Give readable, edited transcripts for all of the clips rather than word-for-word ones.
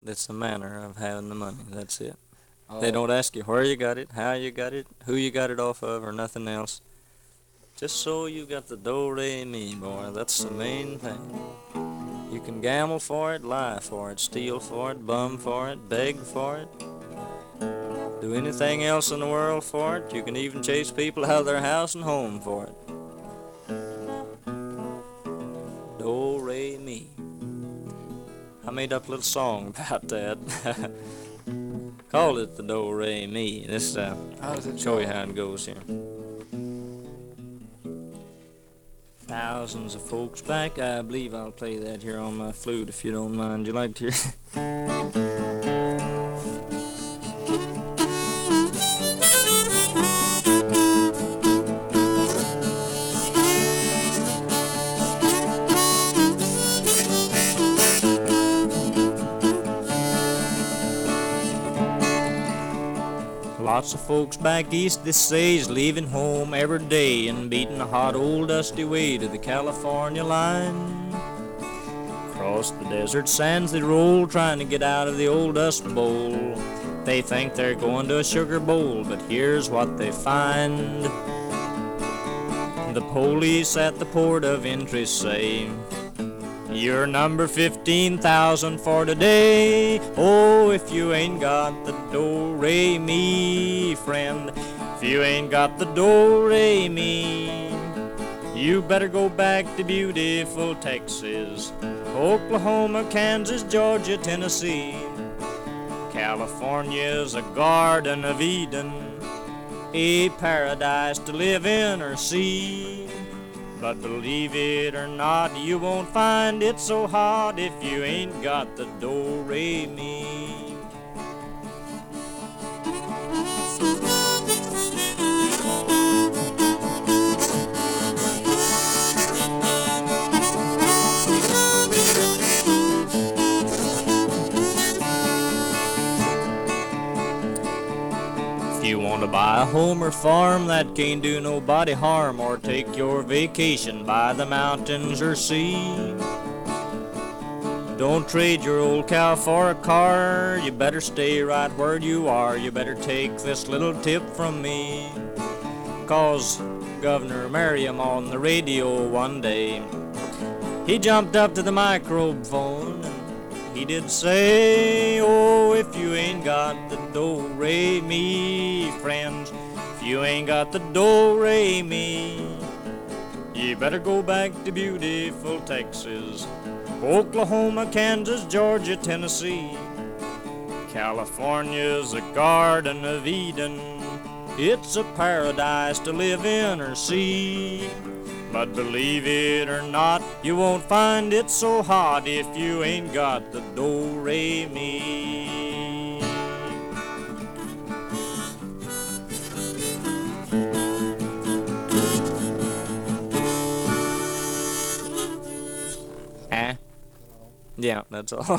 It's the manner of having the money. That's it. They Oh, don't ask you where you got it, how you got it, who you got it off of, or nothing else. Just so you got the do-re-mi, boy. That's the main thing. You can gamble for it, lie for it, steal for it, bum for it, beg for it, do anything else in the world for it. You can even chase people out of their house and home for it. Do-re-mi. I made up a little song about that. Called it the do-re-mi. This how does it show you go? how it goes here. Thousands of folks back. I believe I'll play that here on my flute if you don't mind. You like to hear? Lots of folks back east this say's leaving home every day and beating a hot old dusty way to the California line. Across the desert sands they roll trying to get out of the old dust bowl. They think they're going to a sugar bowl, but here's what they find. The police at the port of entry say, "You're number 15,000 for today. Oh, if you ain't got the do-re-mi, friend, if you ain't got the do-re-mi, you better go back to beautiful Texas, Oklahoma, Kansas, Georgia, Tennessee. California's a garden of Eden, a paradise to live in or see. But believe it or not, you won't find it so hot if you ain't got the do-re-mi." If you want to buy a home or farm that can't do nobody harm, or take your vacation by the mountains or sea, don't trade your old cow for a car. You better stay right where you are. You better take this little tip from me. 'Cause Governor Merriam on the radio one day, he jumped up to the microphone and he did say, "Oh, if you ain't got the do-re-mi, friends, if you ain't got the do-re-mi, you better go back to beautiful Texas, Oklahoma, Kansas, Georgia, Tennessee. California's a garden of Eden. It's a paradise to live in or see. But believe it or not, you won't find it so hot if you ain't got the do-re-mi." Eh? Yeah, that's all.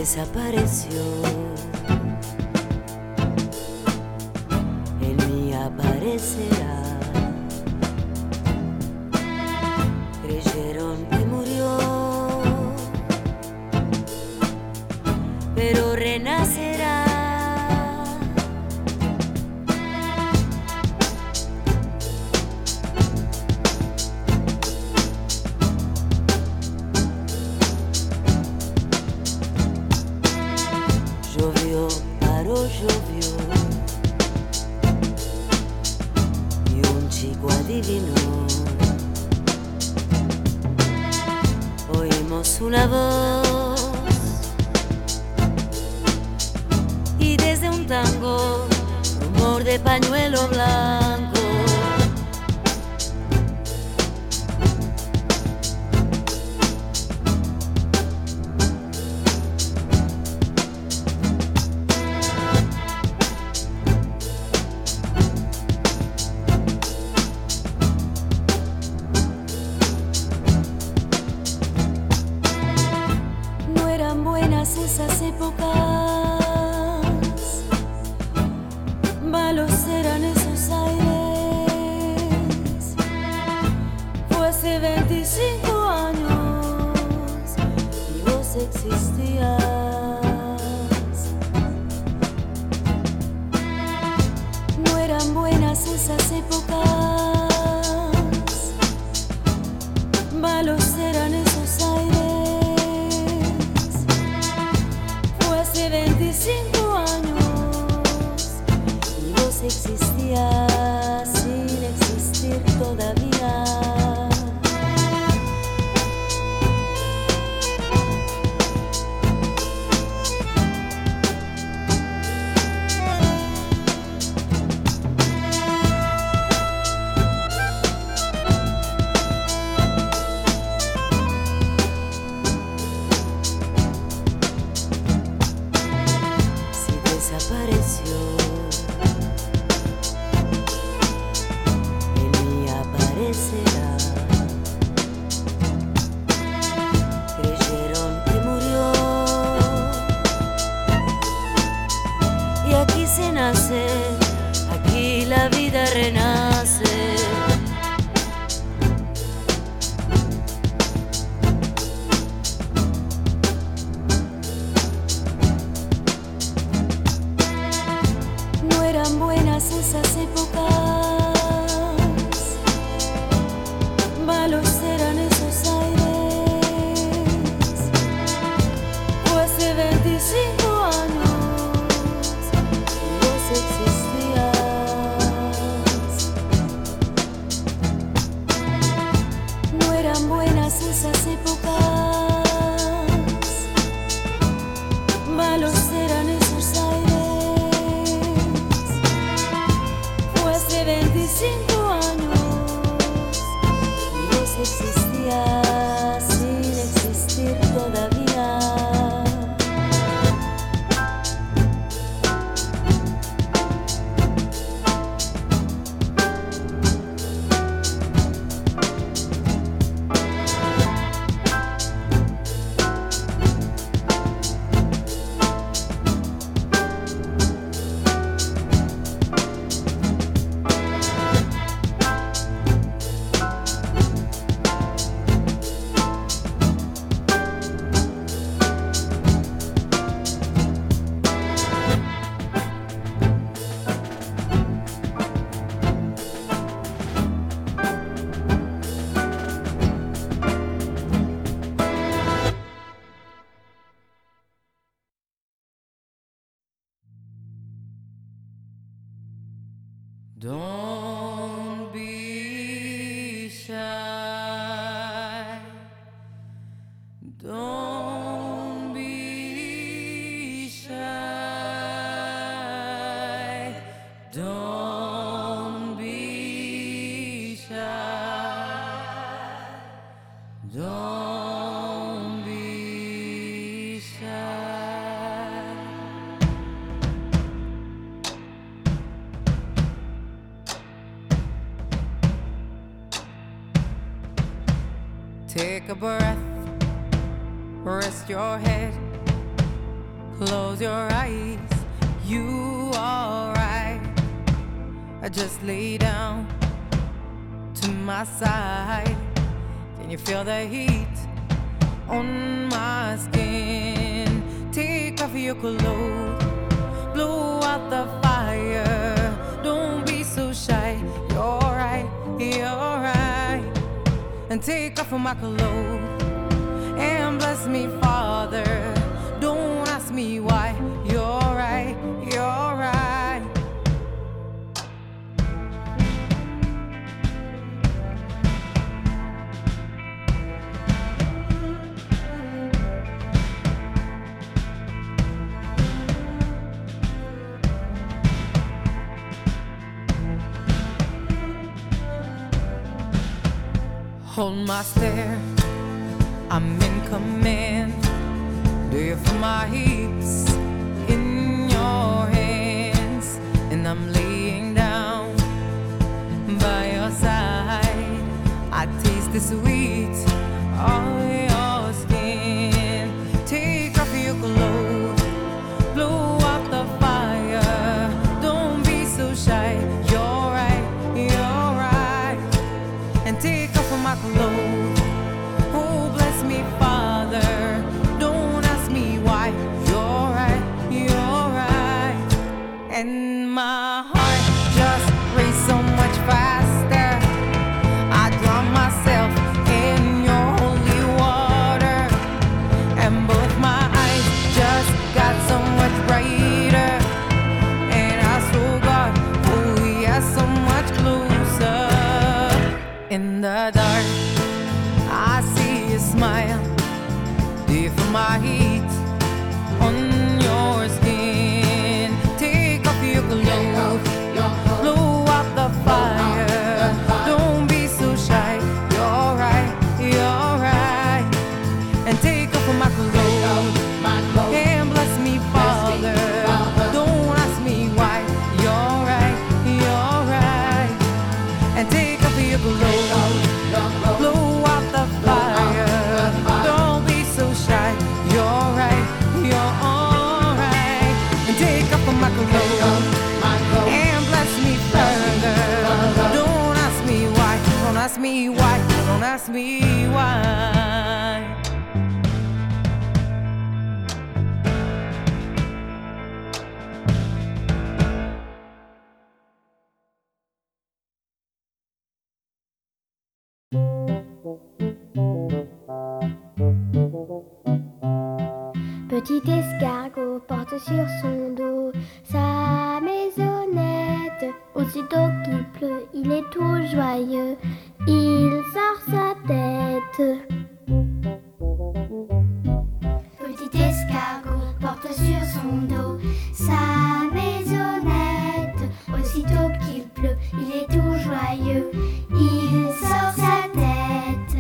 desapareció, en mí aparecerá. Creyeron que murió, pero renacerá. Llovió, paró, llovió, y un chico adivinó. Oímos una voz y desde un tango, rumor de pañuelo blanco. No eran buenas esas épocas, malos eran esos aires. Fue hace 25 años y vos existías. No eran buenas esas épocas, malos eran esos aires. Fue hace 25 años y vos existías sin existir todavía. Desapareció, en mí aparecerá. Creyeron que murió, y aquí se nace, aquí la vida renace. No eran buenas esas épocas, malos eran esos aires. Fue hace 25 años y vos existías. No eran buenas esas épocas, malos eran esos aires. Fue hace 25 años y vos existías sin existir todavía. Don't be shy. Don't be shy. Don't be shy. Don't be shy. Take a breath, rest your head, Close your eyes, you alright. I just lay down to my side. Can you feel the heat on my skin? Take off your clothes, blow out the fire. Don't be so shy, you're right, you're right. And take off my clothes and bless me, Father. Don't ask me why, you're right, you're right. Hold my stare, I'm in command. Do you feel my hips in your hands? And I'm laying down by your side. I taste the sweet of your skin. Take off your clothes, blow out the fire. Don't be so shy, you're right, you're right. And take off my clothes, oh bless me, Father. Don't ask me why, you're right, you're right. And my heart just races so much faster. I drown myself in your holy water, and both my eyes just got so much brighter. And I saw God, oh yeah, so much closer. In the dark, I see you smile. Do you feel my heat on your skin? Take off your clothes, blow out the fire. Don't be so shy, you're right, you're right. And take off my clothes and bless me, Father. Don't ask me why, you're right, you're right. And take off your clothes, blow out the fire. Don't be so shy, you're right, you're alright. And take off my clothes and bless me further. Don't ask me why, don't ask me why, don't ask me why. Petit escargot porte sur son dos sa maisonnette. Aussitôt qu'il pleut, il est tout joyeux, il sort sa tête. Petit escargot porte sur son dos sa maisonnette. Aussitôt qu'il pleut, il est tout joyeux, il sort sa tête.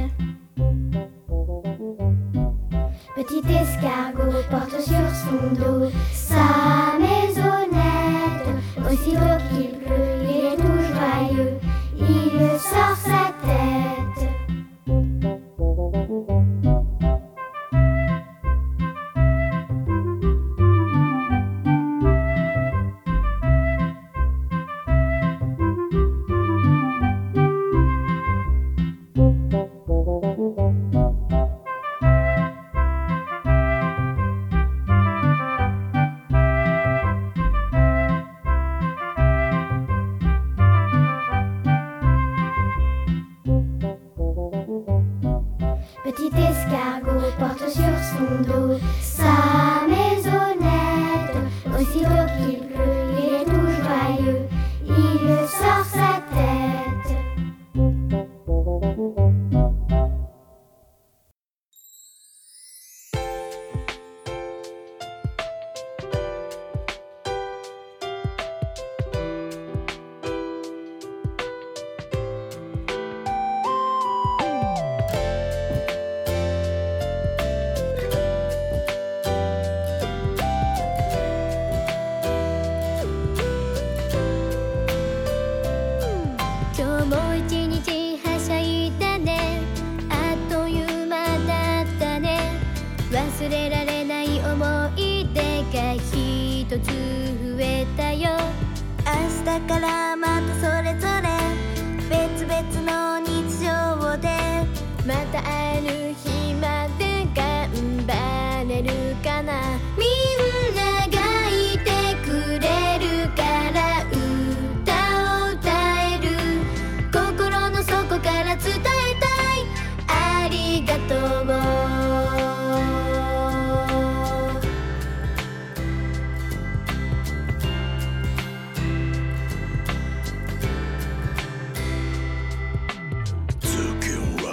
Petit escargot porte sur son dos sa maisonnette. Aussitôt qu'il pleut, il est tout joyeux, il sort sa tête. Petit escargot porte sur son dos sa maisonnette. Aussitôt qu'il pleut, il est tout joyeux, il sort sa tête.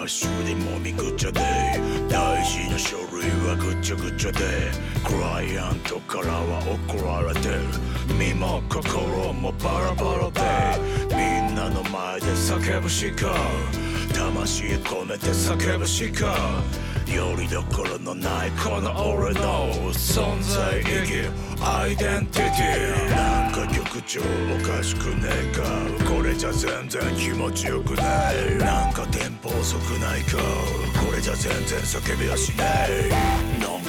ダッシュでもみくちゃで大事な書類はぐちゃぐちゃでクライアントからは怒られてる身も心もバラバラでみんなの前で叫ぶしか魂込めて叫ぶしかよりどころのないこの俺の存在意義アイデンティティなんか曲調おかしくねえかこれじゃ全然気持ちよくないなんかテンポ遅くないかこれじゃ全然叫びはしないなん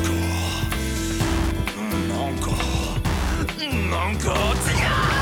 か違う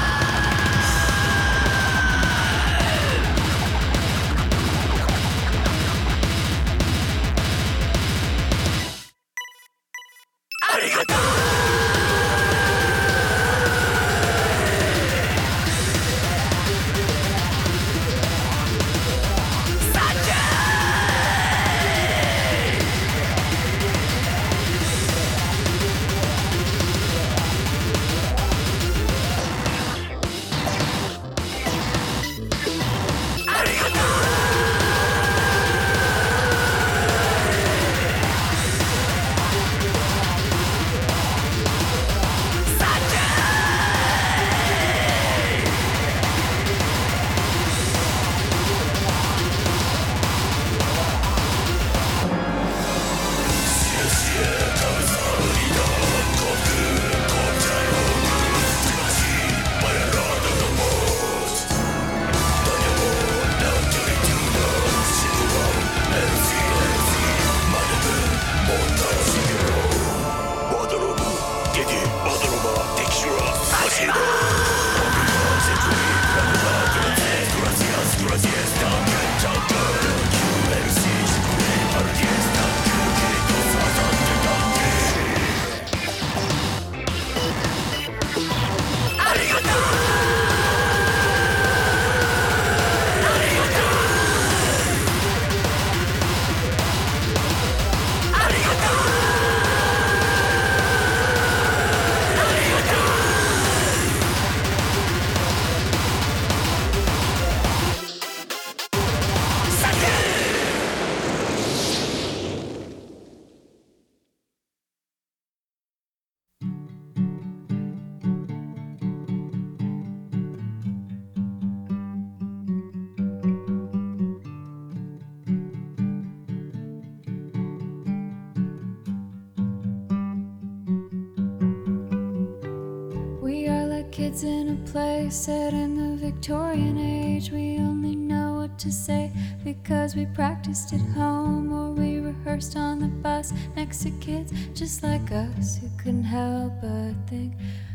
Kids in a play set in the Victorian age. We only know what to say because we practiced at home or we rehearsed on the bus next to kids just like us who couldn't help but think